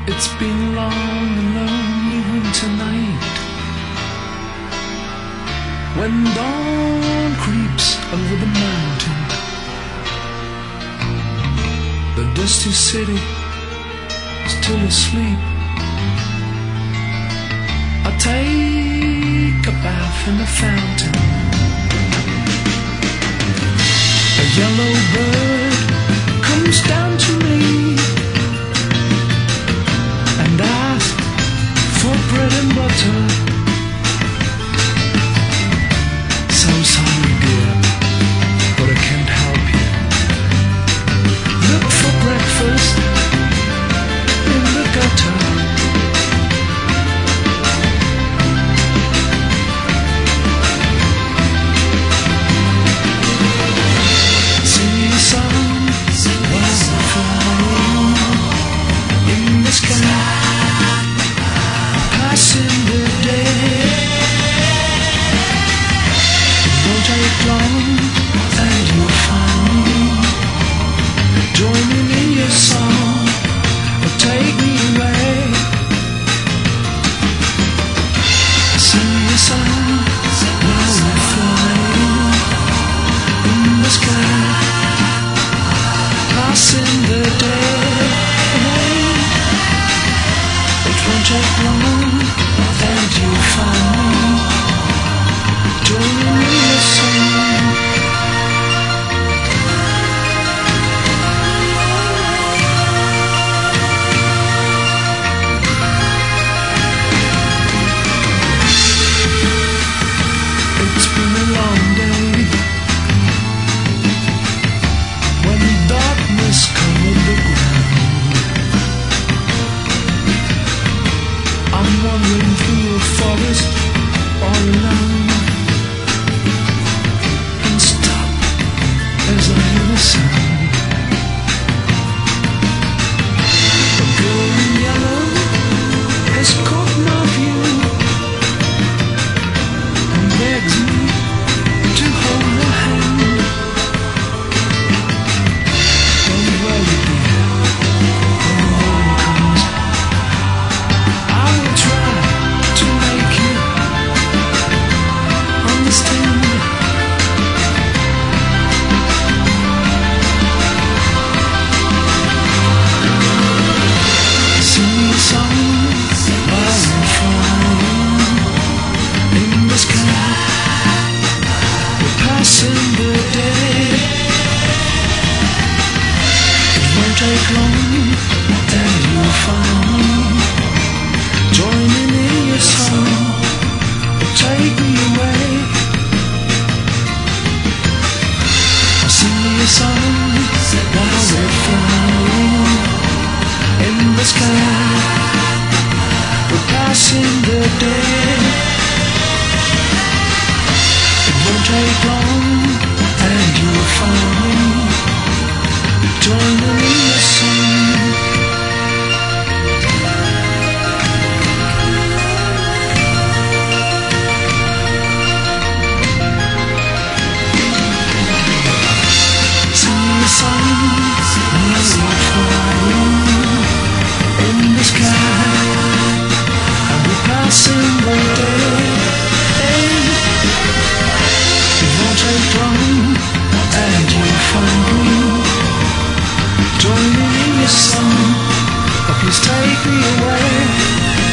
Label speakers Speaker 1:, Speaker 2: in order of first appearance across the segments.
Speaker 1: It's been a long and lonely winter night, when dawn creeps over the mountain. The dusty city still asleep. I take a bath in the fountain. A yellow bird comes down to me and asks for bread and butter. So sorry, dear, but I can't help you. Look for breakfast in the gutter.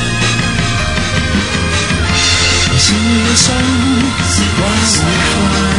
Speaker 2: Sing the song while we fly.